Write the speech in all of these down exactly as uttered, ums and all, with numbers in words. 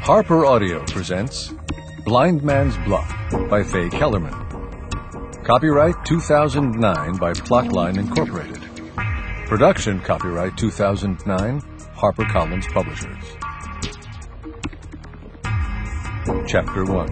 Harper Audio presents Blind Man's Bluff by Faye Kellerman. Copyright two thousand nine by Plotline Incorporated. Production copyright two thousand nine, HarperCollins Publishers. Chapter one.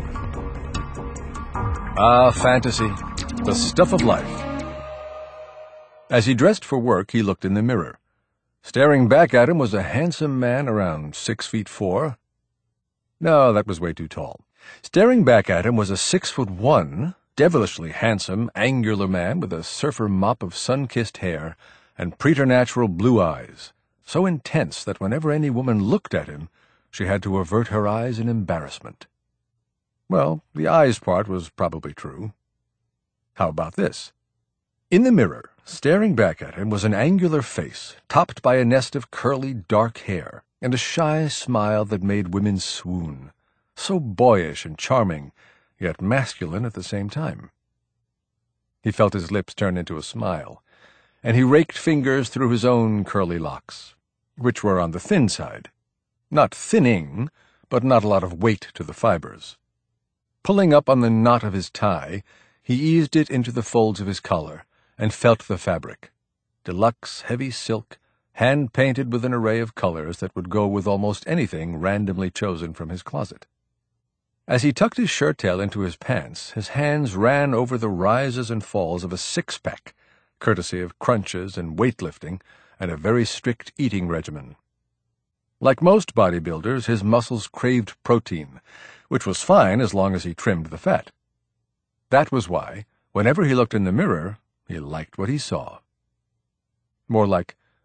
Ah, fantasy, the stuff of life. As he dressed for work, he looked in the mirror. Staring back at him was a handsome man around six feet four. No, that was way too tall. Staring back at him was a six foot one, devilishly handsome, angular man with a surfer mop of sun-kissed hair and preternatural blue eyes, so intense that whenever any woman looked at him, she had to avert her eyes in embarrassment. Well, the eyes part was probably true. How about this? In the mirror, staring back at him, was an angular face, topped by a nest of curly, dark hair, and a shy smile that made women swoon, so boyish and charming, yet masculine at the same time. He felt his lips turn into a smile, and he raked fingers through his own curly locks, which were on the thin side. Not thinning, but not a lot of weight to the fibers. Pulling up on the knot of his tie, he eased it into the folds of his collar, and felt the fabric. Deluxe heavy silk, hand-painted with an array of colors that would go with almost anything randomly chosen from his closet. As he tucked his shirt-tail into his pants, his hands ran over the rises and falls of a six-pack, courtesy of crunches and weightlifting and a very strict eating regimen. Like most bodybuilders, his muscles craved protein, which was fine as long as he trimmed the fat. That was why, whenever he looked in the mirror, he liked what he saw. More like